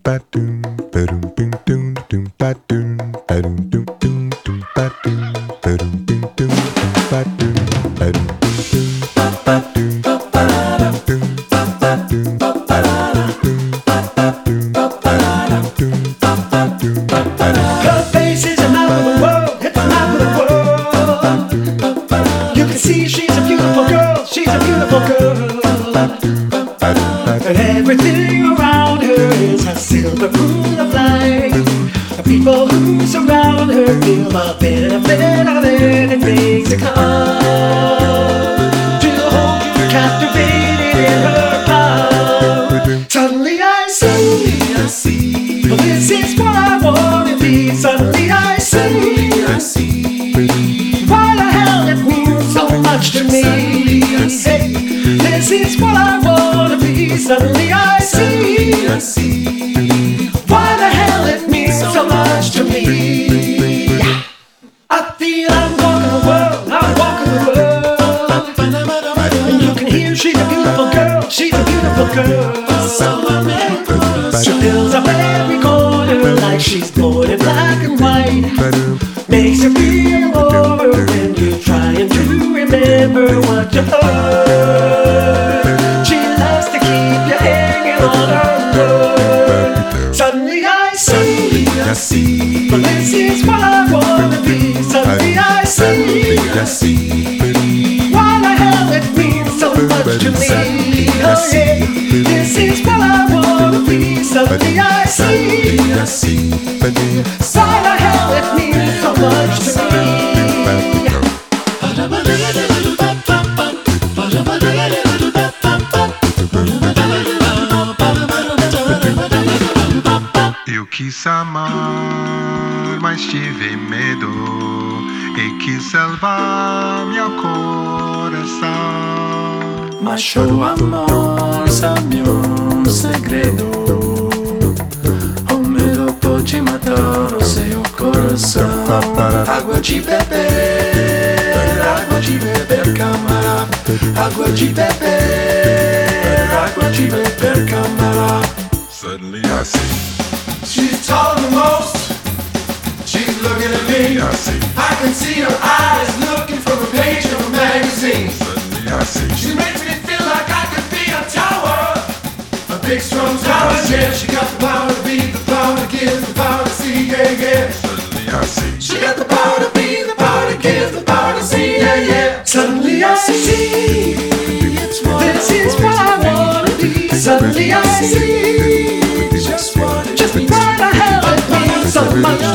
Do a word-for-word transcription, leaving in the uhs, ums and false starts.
face is a map of the world, it's a map of the world. You can see she's a beautiful girl, she's a beautiful girl. And everything around her is a silver rule of life. The people who surround her feel the benefit of anything to come. She'll hold you captivated in her power. Suddenly I see, I see. Well, this is what I want to be. Suddenly I see, I see. Why the hell it means so much to me. Hey, this is what I want to be. Suddenly I see, I see. Why the hell it means so much to me. I feel I'm walking the world, I'm walking the world. And you can hear she's a beautiful girl, she's a beautiful girl. She fills up every corner like she's born in black and white. Makes you feel over when you're trying to remember what you heard. She loves to keep you hanging on her word. Suddenly I see, I see. But this is what I want to be. Suddenly I see, I see. Why the hell it means so much to me. Oh yeah, this is what I want to be. Suddenly I see, I see. Why the hell it means so much to me. Eu quis amar, mas tive medo e quis salvar meu coração. Mas o amor sabe um segredo. O medo pode matar o seu coração. Água de beber, água de beber, camarada. Água de beber, água de beber, camarada. Suddenly I see, She's taller than most. She's looking at me. I see, I can see her eyes looking from a page of a magazine. suddenly I see, She makes me feel like I could be a tower, a big strong tower. Yeah, she got the power to be, the power to give, the power to see. Yeah, yeah. suddenly I see, She got the power to be, the power to give, the power to see. Yeah, yeah. Suddenly I see, this is what I want to be. Suddenly I see, just why the hell it means so much